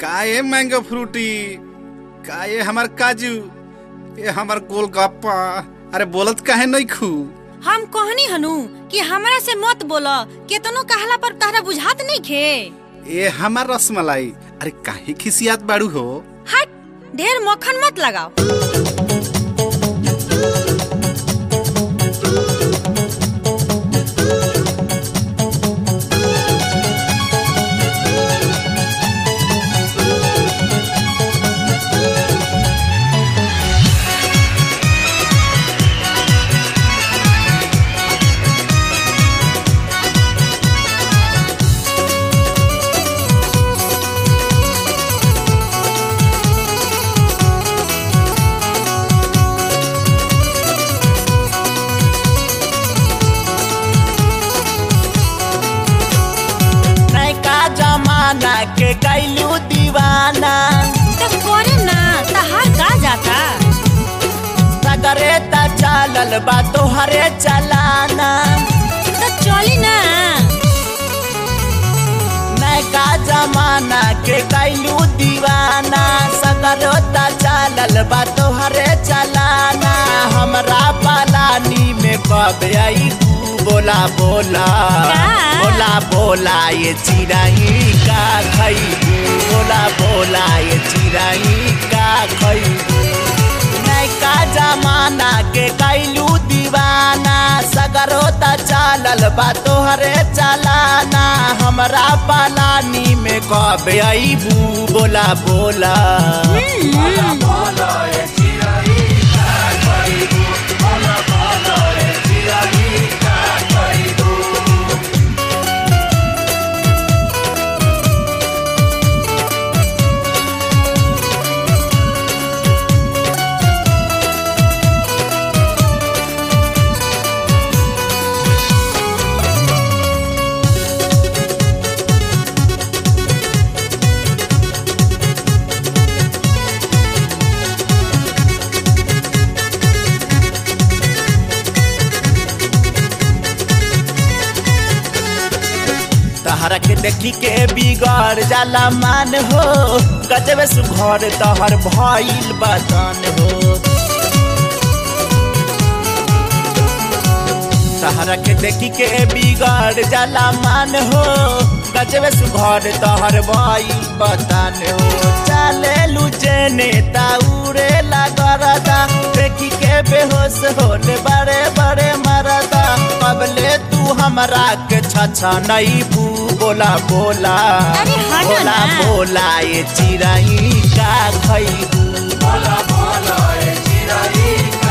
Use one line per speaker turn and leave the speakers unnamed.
का ये मैंगो फ्रूटी, का ये हमार काजू, ये हमार गोलगप्पा। अरे बोलत काहे नहीं खू?
हम कहनी हनु कि हमरा से मत बोला, केतनो कहला पर तहरा बुझात नहीं खे।
ये हमार रसमलाई। अरे काहे खिसियात बाड़ू हो?
हट, ढेर मक्खन मत लगाओ।
के कैलू दीवाना
तो करे ना, तहार का जाता।
सगरे ता चलल बा तोहरे चलाना,
तो चली ना।
नैका जमाना के कैलू दीवाना, सगरे ता चलल बा तोहरे चलाना। हमरा पालानी में कब आई बोला बोला बोला बोला ये चिराई का खैबू, बोला बोला ये चिराई का खैबू। नैका जमाना के कैलू दीवाना, सगरो त चलल बा तोहरे चलाना। हमरा पालानी में कब आईबू बोला बोला बोला बोला ये चिराई का खैबू, बोला बोला ये चिराई का खैबू। तहरा के देखी के बिगड़ जाला मान हो, गजबे सुघर तहर भइल बदन हो। तहरा के देखी के बिगड़ जाला मान हो, गजबे सुघर तहर भइल बदन हो। चले लुचे नेता उड़े लगरदा, देखी के बेहोश होले बड़े बड़े मरदा। कबले तू हमरा के छछा नहीं बू बोला बोला बोला बोला ये चिराई का खैबू, बोला बोला ये चिराई